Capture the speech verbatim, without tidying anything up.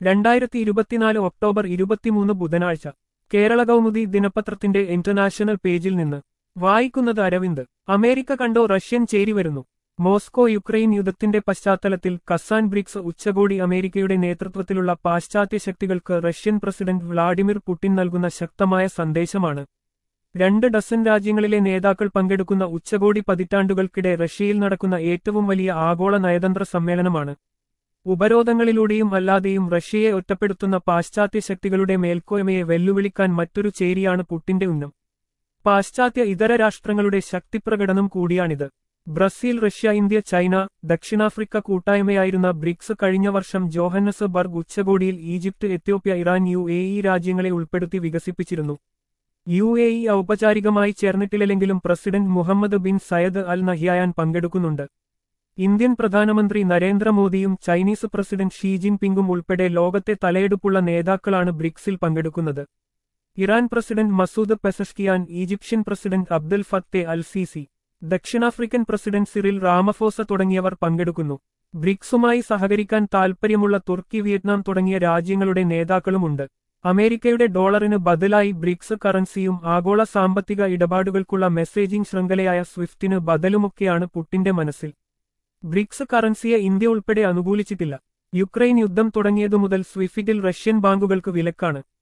രണ്ടായിരത്തി ഇരുപത്തിനാല് ഒക്ടോബർ ഇരുപത്തിമൂന്ന് ബുധനാഴ്ച കേരള കൗമുദി ദിനപത്രത്തിന്റെ ഇന്റർനാഷണൽ പേജിൽ നിന്ന് വായിക്കുന്നത് അരവിന്ദ്. അമേരിക്ക കണ്ടോ റഷ്യൻ ചേരിവരുന്നു. മോസ്കോ യുക്രൈൻ യുദ്ധത്തിന്റെ പശ്ചാത്തലത്തിൽ കസാൻ ബ്രിക്സ് ഉച്ചകോടി അമേരിക്കയുടെ നേതൃത്വത്തിലുള്ള പാശ്ചാത്യ ശക്തികൾക്ക് റഷ്യൻ പ്രസിഡന്റ് വ്ളാഡിമിർ പുടിൻ നൽകുന്ന ശക്തമായ സന്ദേശമാണ്. രണ്ട് ഡസൻ രാജ്യങ്ങളിലെ നേതാക്കൾ പങ്കെടുക്കുന്ന ഉച്ചകോടി പതിറ്റാണ്ടുകൾക്കിടെ റഷ്യയിൽ നടക്കുന്ന ഏറ്റവും വലിയ ആഗോള നയതന്ത്ര സമ്മേളനമാണ്. ഉപരോധങ്ങളിലൂടെയും അല്ലാതെയും റഷ്യയെ ഒറ്റപ്പെടുത്തുന്ന പാശ്ചാത്യ ശക്തികളുടെ മേൽക്കോയ്മയെ വെല്ലുവിളിക്കാൻ മറ്റൊരു ചേരിയാണ് പുടിന്റെ ഉന്നം. പാശ്ചാത്യ ഇതര രാഷ്ട്രങ്ങളുടെ ശക്തിപ്രകടനം കൂടിയാണിത്. ബ്രസീൽ, റഷ്യ, ഇന്ത്യ, ചൈന, ദക്ഷിണാഫ്രിക്ക കൂട്ടായ്മയായിരുന്ന ബ്രിക്സ് കഴിഞ്ഞ വർഷം ജോഹന്നസ്ബർഗ് ഉച്ചകോടിയിൽ Egypt, Ethiopia, Iran, U A E രാജ്യങ്ങളെ ഉൾപ്പെടുത്തി വികസിപ്പിച്ചിരുന്നു. യു എ ഇ ഔപചാരികമായി ചേർന്നിട്ടില്ലെങ്കിലും president Mohammed bin Zayed Al Nahyan പങ്കെടുക്കുന്നുണ്ട്. ഇന്ത്യൻ പ്രധാനമന്ത്രി നരേന്ദ്രമോദിയും ചൈനീസ് പ്രസിഡന്റ് ഷീ ജിൻപിങ്ങും ഉൾപ്പെടെ ലോകത്തെ തലയെടുപ്പുള്ള നേതാക്കളാണ് ബ്രിക്സിൽ പങ്കെടുക്കുന്നത്. Iran president Masoud Pezeshkian, Egyptian president Abdel Fattah al Sisi, ദക്ഷിണാഫ്രിക്കൻ പ്രസിഡന്റ് സിറിൽ റാമഫോസ തുടങ്ങിയവർ പങ്കെടുക്കുന്നു. ബ്രിക്സുമായി സഹകരിക്കാൻ താൽപ്പര്യമുള്ള തുർക്കി, വിയറ്റ്നാം തുടങ്ങിയ രാജ്യങ്ങളുടെ നേതാക്കളുമുണ്ട്. അമേരിക്കയുടെ ഡോളറിന് ബദലായി ബ്രിക്സ് കറൻസിയും ആഗോള സാമ്പത്തിക ഇടപാടുകൾക്കുള്ള മെസ്സേജിംഗ് ശൃംഖലയായ സ്വിഫ്റ്റിന് ബദലുമൊക്കെയാണ് പുടിന്റെ മനസ്സിൽ. ബ്രിക്സ് കറൻസിയെ ഇന്ത്യ ഉൾപ്പെടെ അനുകൂലിച്ചിട്ടില്ല. യുക്രൈൻ യുദ്ധം തുടങ്ങിയതു മുതൽ സ്വിഫ്റ്റിൽ റഷ്യൻ ബാങ്കുകൾക്ക് വിലക്കാണ്.